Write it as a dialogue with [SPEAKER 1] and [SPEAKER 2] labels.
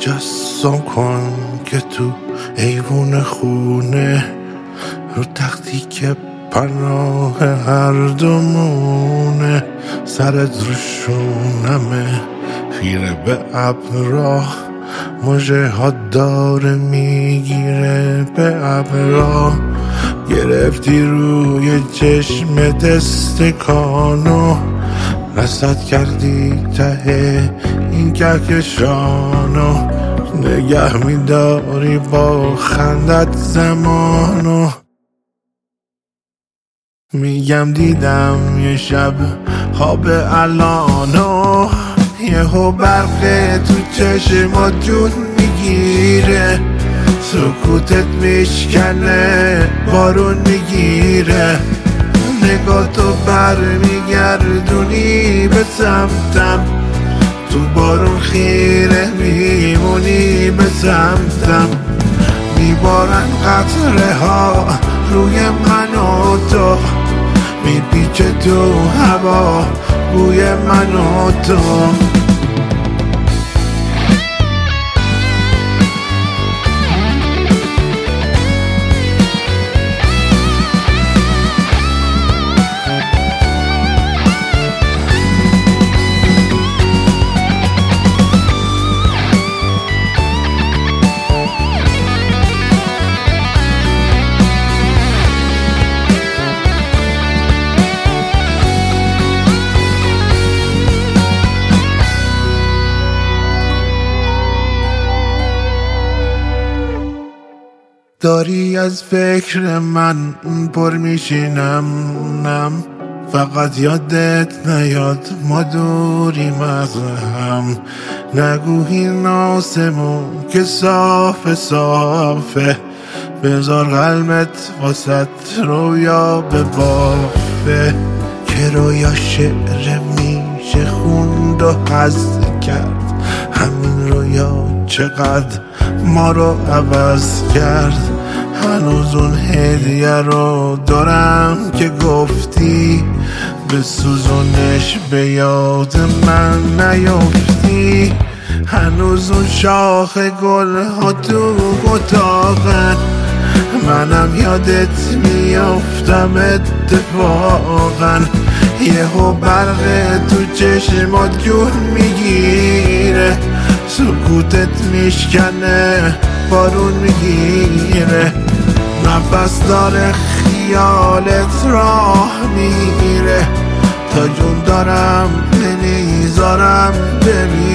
[SPEAKER 1] تجسم کن که تو ایوون خونه رو تختی که پناه هر دومونه، سرت رو شونمه خیره به ابرا، مژه ها داره میگیره به ابرا، گرفتی روی چشم دستکانو، رصد کردی ته این کهکشانو، نگه میداری با خندت زمانو. میگم دیدم یه شب خواب الانو، یهو برق تو چشمات جون میگیره، سکوتت میشکنه بارون میگیره، نگاه تو بر میگردونی به سمتم، تو بارون خیره میمونی به سمتم، میبارن قطره ها روی من و تو، میپیچه تو هوا بوی من و تو. داری از فکر من پر میشینم، نم فقط یادت نیاد ما دوریم از هم، نگو این آسمون که صافه صافه، بذار قلبت واسط رویا به بافه، که رویا شعر میشه خوند و حذف کرد، همین رویا چقدر ما رو عوض کرد، هنوز اون هدیه رو دارم که گفتی، به سوزونش به یاد من نیفتی، هنوز اون شاخ گل ها تو اتاقن، منم یادت میافتم اتفاقا، یهو برق تو چشمات جون میگیره، سکوتت میشکنه بارون میگیره، نفس داره خیالت راه میگیره، تا جون دارم نمیذارم بمیره.